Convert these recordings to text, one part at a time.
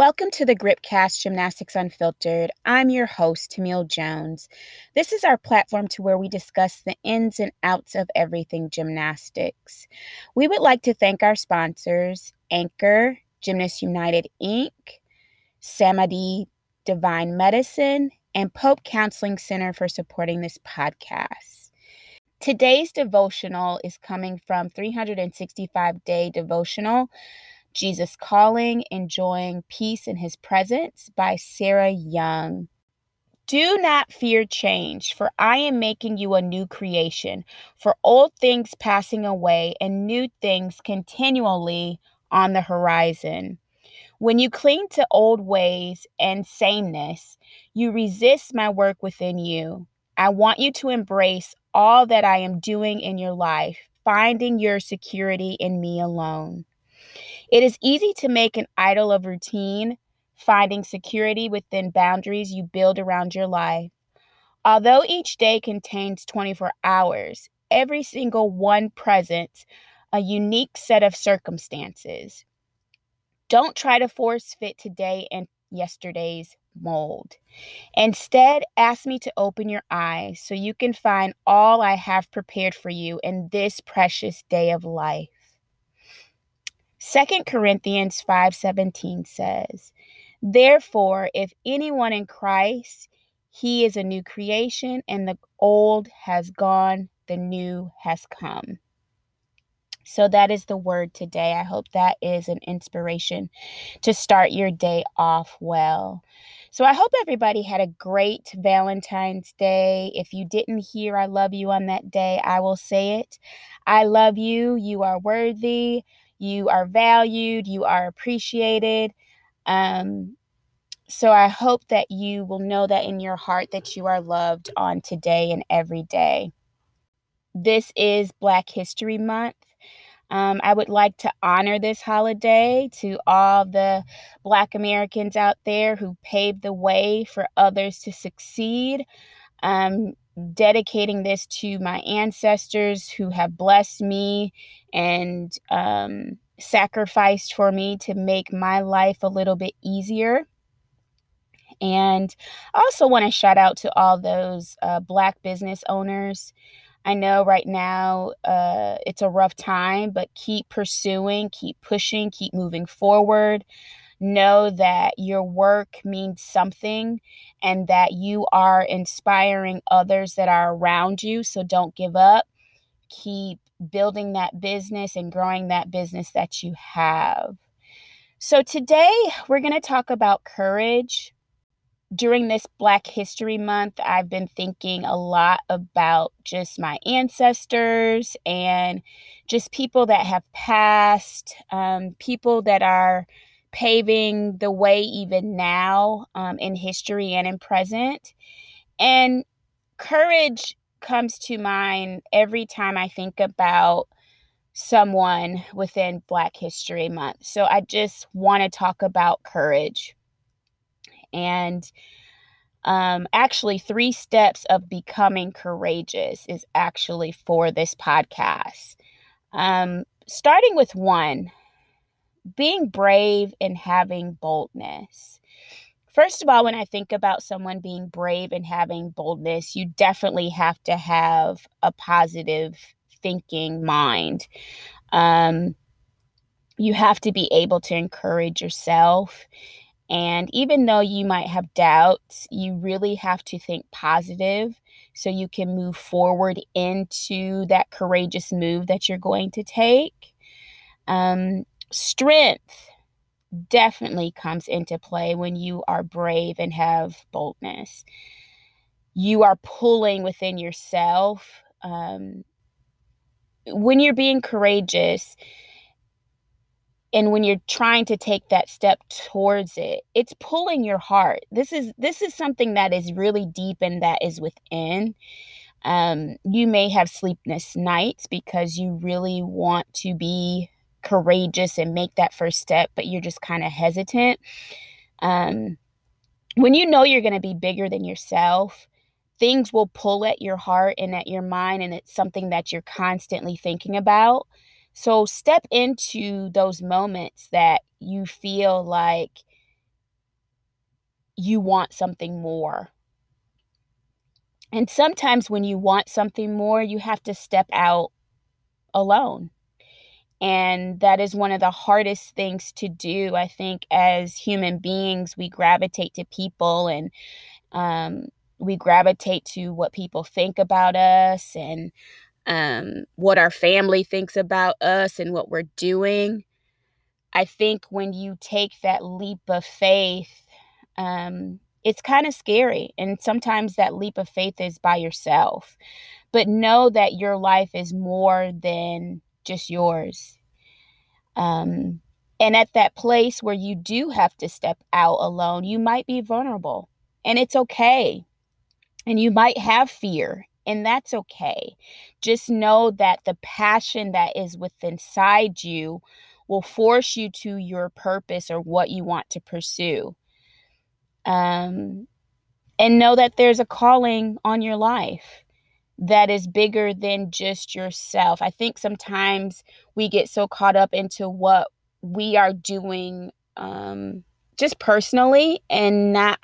Welcome to the Gripcast Gymnastics Unfiltered. I'm your host, Tamil Jones. This is our platform to where we discuss the ins and outs of everything gymnastics. We would like to thank our sponsors, Anchor, Gymnast United Inc., Samadhi Divine Medicine, and Pope Counseling Center for supporting this podcast. Today's devotional is coming from 365-Day Devotional, Jesus Calling, Enjoying Peace in His Presence by Sarah Young. Do not fear change, for I am making you a new creation, for old things passing away and new things continually on the horizon. When you cling to old ways and sameness, you resist my work within you. I want you to embrace all that I am doing in your life, finding your security in me alone. It is easy to make an idol of routine, finding security within boundaries you build around your life. Although each day contains 24 hours, every single one presents a unique set of circumstances. Don't try to force fit today and yesterday's mold. Instead, ask me to open your eyes so you can find all I have prepared for you in this precious day of life. 2 Corinthians 5:17 says, "Therefore, if anyone in Christ, he is a new creation, and the old has gone, the new has come." So that is the word today. I hope that is an inspiration to start your day off well. So I hope everybody had a great Valentine's Day. If you didn't hear I love you on that day, I will say it. I love you. You are worthy. You are valued. You are appreciated. So I hope that you will know that in your heart that you are loved on today and every day. This is Black History Month. I would like to honor this holiday to all the Black Americans out there who paved the way for others to succeed. Dedicating this to my ancestors who have blessed me and sacrificed for me to make my life a little bit easier. And I also want to shout out to all those Black business owners. I know right now it's a rough time, but keep pursuing, keep pushing, keep moving forward. Know that your work means something and that you are inspiring others that are around you. So don't give up. Keep building that business and growing that business that you have. So today we're going to talk about courage. During this Black History Month, I've been thinking a lot about just my ancestors and just people that have passed, people that are paving the way even now in history and in present. And courage comes to mind every time I think about someone within Black History Month. So I just want to talk about courage. And actually, 3 steps of becoming courageous is actually for this podcast. Starting with 1, being brave and having boldness. First of all, when I think about someone being brave and having boldness, you definitely have to have a positive thinking mind. You have to be able to encourage yourself. And even though you might have doubts, you really have to think positive so you can move forward into that courageous move that you're going to take. Strength definitely comes into play when you are brave and have boldness. You are pulling within yourself. When you're being courageous, and when you're trying to take that step towards it, it's pulling your heart. This is something that is really deep and that is within. You may have sleepless nights because you really want to be courageous and make that first step, but you're just kind of hesitant. When you know you're going to be bigger than yourself, things will pull at your heart and at your mind, and it's something that you're constantly thinking about. So step into those moments that you feel like you want something more. And sometimes when you want something more, you have to step out alone. And that is one of the hardest things to do. I think as human beings, we gravitate to people, and we gravitate to what people think about us, and what our family thinks about us and what we're doing. I think when you take that leap of faith, it's kind of scary. And sometimes that leap of faith is by yourself. But know that your life is more than just yours. And at that place where you do have to step out alone, you might be vulnerable, and it's okay. And you might have fear, and that's okay. Just know that the passion that is within inside you will force you to your purpose or what you want to pursue. And know that there's a calling on your life that is bigger than just yourself. I think sometimes we get so caught up into what we are doing, just personally, and not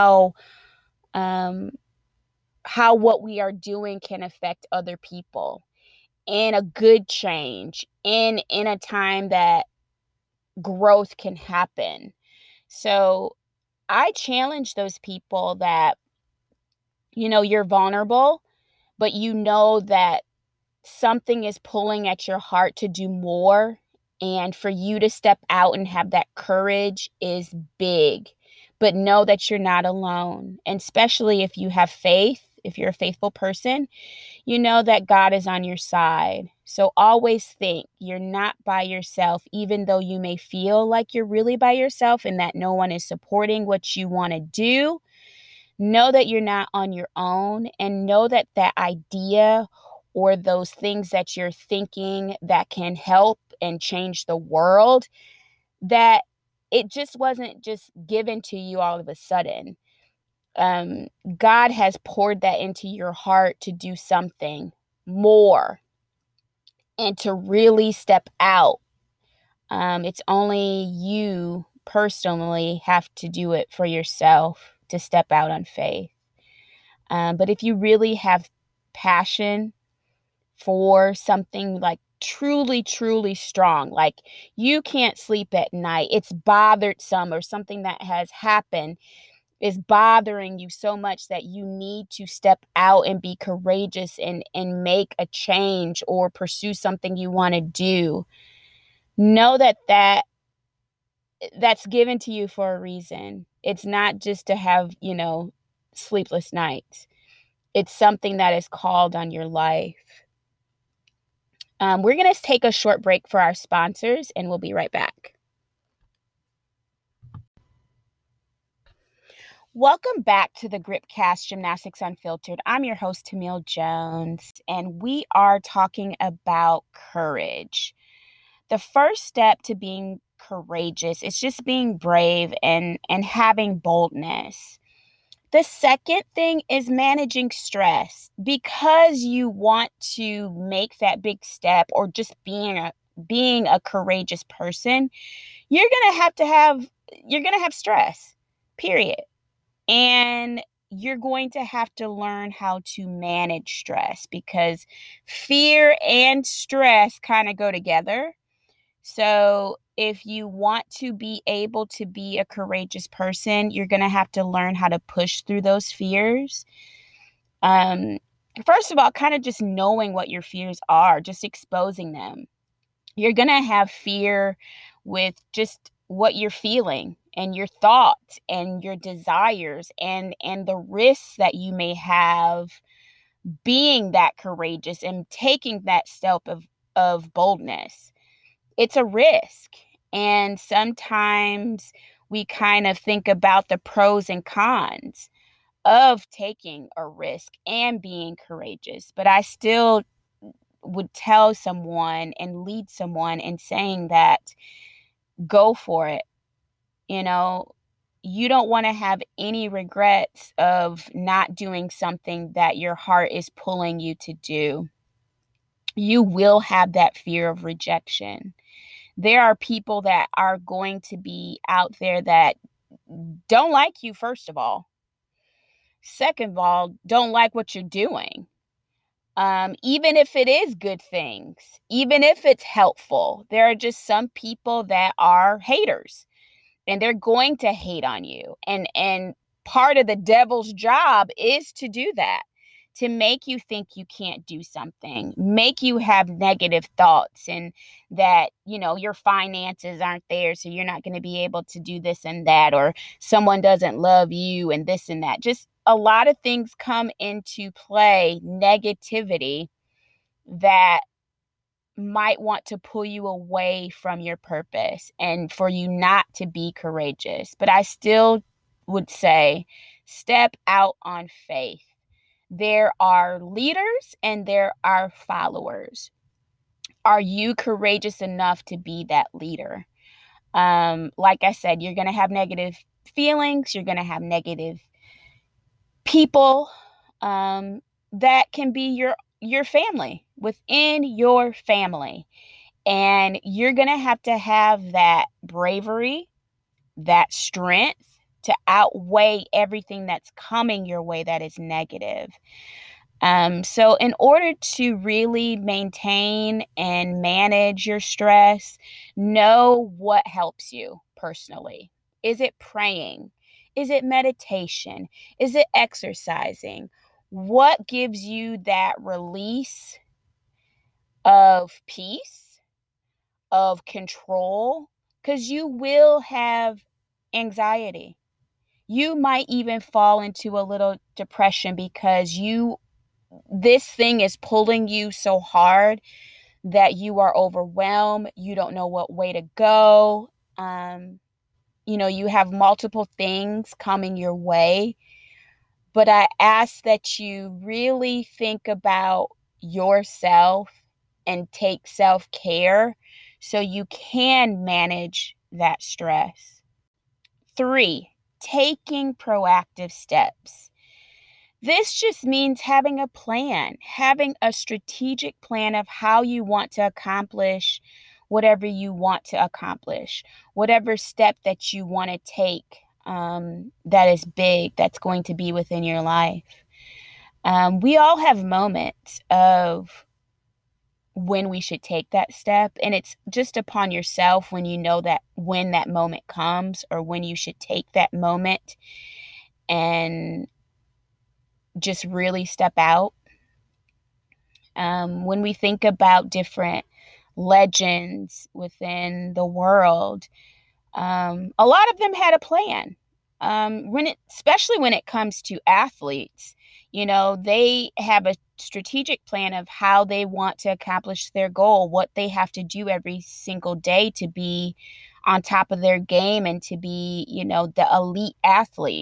um, how what we are doing can affect other people, and a good change in a time that growth can happen. So I challenge those people that, you're vulnerable, but you know that something is pulling at your heart to do more, and for you to step out and have that courage is big. But know that you're not alone. And especially if you have faith, if you're a faithful person, you know that God is on your side. So always think you're not by yourself, even though you may feel like you're really by yourself and that no one is supporting what you want to do. Know that you're not on your own, and know that that idea or those things that you're thinking that can help and change the world, that it just wasn't just given to you all of a sudden. Um, God has poured that into your heart to do something more and to really step out. It's only you personally have to do it for yourself, to step out on faith. But if you really have passion for something like truly, truly strong, like you can't sleep at night, it's bothersome, or something that has happened is bothering you so much that you need to step out and be courageous and make a change or pursue something you want to do, know that that's given to you for a reason. It's not just to have, sleepless nights. It's something that is called on your life. We're going to take a short break for our sponsors, and we'll be right back. Welcome back to the Gripcast Gymnastics Unfiltered. I'm your host, Tamil Jones, and we are talking about courage. The first step to being courageous is just being brave and having boldness. The second thing is managing stress. Because you want to make that big step, or just being a courageous person, you're going to have stress. Period. And you're going to have to learn how to manage stress, because fear and stress kind of go together. So if you want to be able to be a courageous person, you're going to have to learn how to push through those fears. First of all, kind of just knowing what your fears are, just exposing them. You're going to have fear with just what you're feeling and your thoughts and your desires and the risks that you may have being that courageous and taking that step of boldness. It's a risk. And sometimes we kind of think about the pros and cons of taking a risk and being courageous. But I still would tell someone and lead someone in saying that go for it. You don't want to have any regrets of not doing something that your heart is pulling you to do. You will have that fear of rejection. There are people that are going to be out there that don't like you, first of all. Second of all, don't like what you're doing. Even if it is good things, even if it's helpful, there are just some people that are haters, and they're going to hate on you. And part of the devil's job is to do that, to make you think you can't do something, make you have negative thoughts, and that, your finances aren't there, so you're not going to be able to do this and that, or someone doesn't love you and this and that. Just a lot of things come into play, negativity, that might want to pull you away from your purpose and for you not to be courageous. But I still would say, step out on faith. There are leaders and there are followers. Are you courageous enough to be that leader? Like I said, you're going to have negative feelings. You're going to have negative people that can be your family, within your family. And you're going to have that bravery, that strength to outweigh everything that's coming your way that is negative. So in order to really maintain and manage your stress, know what helps you personally. Is it praying? Is it meditation? Is it exercising? What gives you that release of peace, of control? Because you will have anxiety. You might even fall into a little depression because this thing is pulling you so hard that you are overwhelmed. You don't know what way to go. You have multiple things coming your way. But I ask that you really think about yourself and take self-care so you can manage that stress. 3, taking proactive steps. This just means having a plan, having a strategic plan of how you want to accomplish whatever you want to accomplish, whatever step that you want to take that is big, that's going to be within your life. We all have moments of when we should take that step, and it's just upon yourself when you know that when that moment comes, or when you should take that moment and just really step out. When we think about different legends within the world, a lot of them had a plan. Especially when it comes to athletes, they have a strategic plan of how they want to accomplish their goal, what they have to do every single day to be on top of their game and to be, the elite athlete.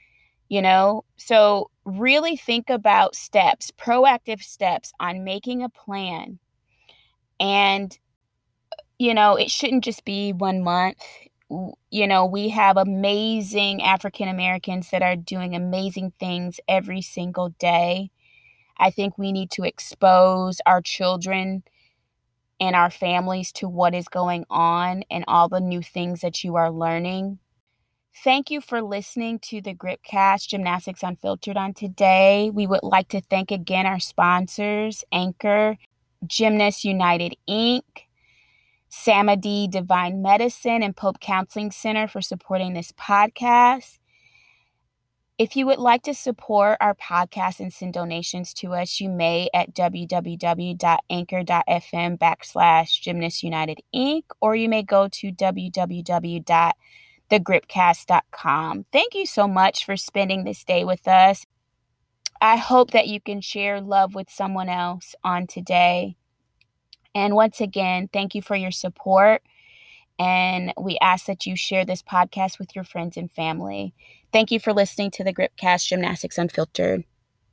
So really think about steps, proactive steps on making a plan. And, it shouldn't just be 1 month. We have amazing African Americans that are doing amazing things every single day. I think we need to expose our children and our families to what is going on and all the new things that you are learning. Thank you for listening to the Gripcast Gymnastics Unfiltered on today. We would like to thank again our sponsors, Anchor, Gymnasts United, Inc., Samadi Divine Medicine, and Pope Counseling Center for supporting this podcast. If you would like to support our podcast and send donations to us, you may at www.anchor.fm/Gymnasts United, Inc., or you may go to www.thegripcast.com. Thank you so much for spending this day with us. I hope that you can share love with someone else on today. And once again, thank you for your support. And we ask that you share this podcast with your friends and family. Thank you for listening to the Gripcast Gymnastics Unfiltered.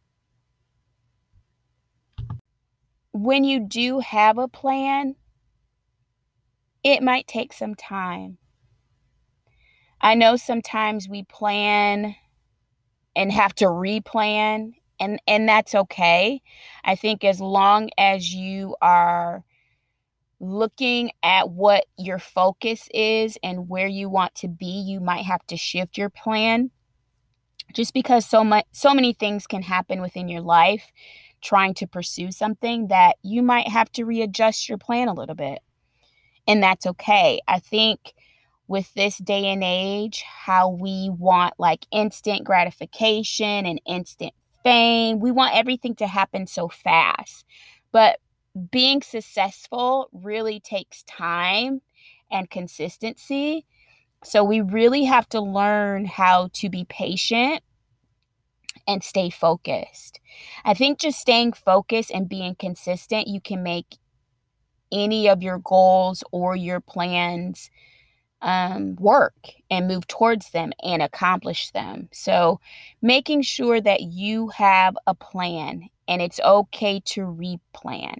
When you do have a plan, it might take some time. I know sometimes we plan and have to replan, and that's okay. I think as long as you are looking at what your focus is and where you want to be, you might have to shift your plan just because so many things can happen within your life trying to pursue something that you might have to readjust your plan a little bit. And that's okay. I think with this day and age, how we want like instant gratification and instant fame, we want everything to happen so fast. But being successful really takes time and consistency. So we really have to learn how to be patient and stay focused. I think just staying focused and being consistent, you can make any of your goals or your plans work and move towards them and accomplish them. So, making sure that you have a plan and it's okay to replan.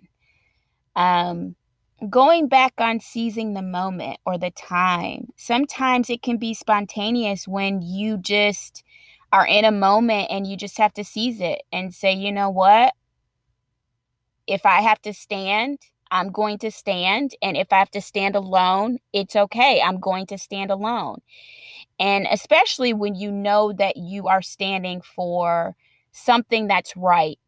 Um, Going back on seizing the moment or the time. Sometimes it can be spontaneous when you just are in a moment and you just have to seize it and say, you know what? If I have to stand, I'm going to stand. And if I have to stand alone, it's okay. I'm going to stand alone. And especially when you know that you are standing for something that's right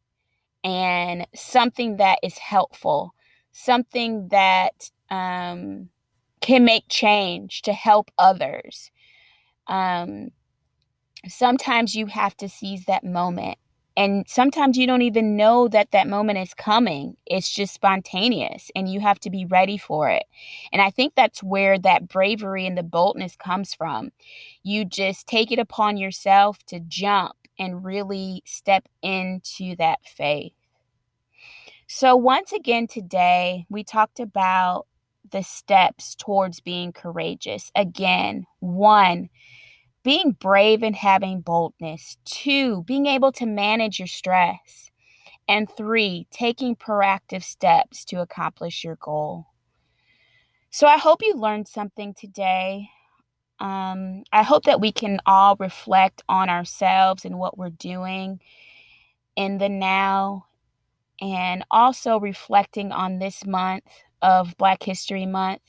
and something that is helpful, something that can make change to help others. Um, Sometimes you have to seize that moment. And sometimes you don't even know that that moment is coming. It's just spontaneous and you have to be ready for it. And I think that's where that bravery and the boldness comes from. You just take it upon yourself to jump and really step into that faith. So, once again, today we talked about the steps towards being courageous. Again, one, being brave and having boldness. Two, being able to manage your stress. And three, taking proactive steps to accomplish your goal. So I hope you learned something today. I hope that we can all reflect on ourselves and what we're doing in the now, and also reflecting on this month of Black History Month.